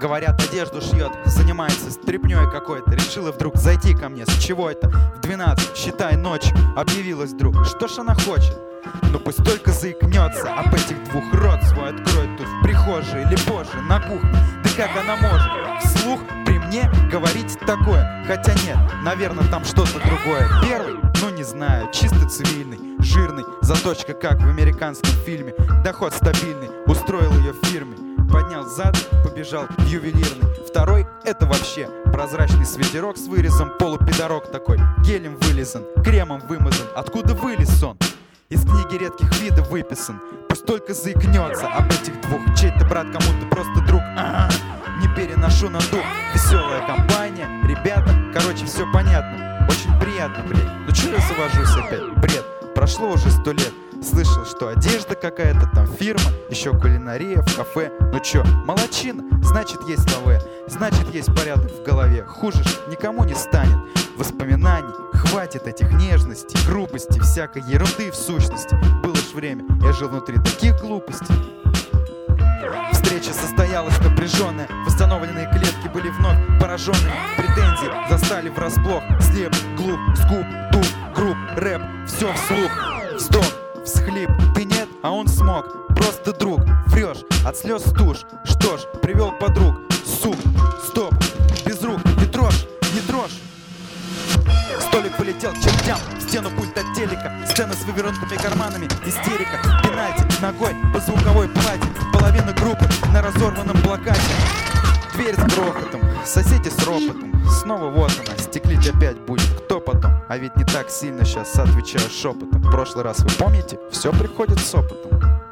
Говорят, одежду шьет, занимается стряпнёй какой-то. Решила вдруг зайти ко мне, с чего это? В 12, считай, ночью объявилась вдруг. Что ж она хочет? Ну пусть только заикнется, об этих двух рот свой откроет тут в прихожей или позже на кухне. Да как она может вслух при мне говорить такое? Хотя нет, наверное, там что-то другое. Первый, ну не знаю, чисто цивильный, жирный, заточка как в американском фильме. Доход стабильный, устроил ее в фирме. Поднял зад, побежал в ювелирный. Второй — это вообще прозрачный свитерок с вырезом, полупидорок такой, гелем вылизан, кремом вымазан. Откуда вылез он? Из книги редких видов выписан. Пусть только заикнется об этих двух. Чей-то брат, кому-то просто друг. Не переношу на дух. Веселая компания, ребята, короче, все понятно. Очень приятно, блядь. Ну чё я завожусь опять? Бред. Прошло уже 100 лет. Слышал, что одежда какая-то там фирма, еще кулинария в кафе. Ну чё, молодчина, значит есть лаве, значит есть порядок в голове. Хуже ж никому не станет. Воспоминаний хватит, этих нежностей, грубости, всякой ерунды в сущности. Было ж время, я жил внутри таких глупостей. Встреча состоялась напряженная, восстановленные клетки были вновь пораженные. Претензии застали врасплох. Слеп, глуп, скуп, туп, груб, рэп, все вслух. Вздох, всхлип, ты нет, а он смог. Просто друг, врешь, от слез тушь. Что ж, привел подруг, сук, стоп, без рук, не трожь, не трожь. Столик полетел к чертям, в стену пульт от телека. Сцена с вывернутыми карманами, истерика. Пенальти, ногой по звуковой плате. Половина группы на разорванном плакате. Дверь с грохотом, соседи с ропотом. Снова вот она, стеклить опять будет. Кто потом? А ведь не так сильно сейчас отвечаю шепотом. В прошлый раз вы помните? Все приходит с опытом.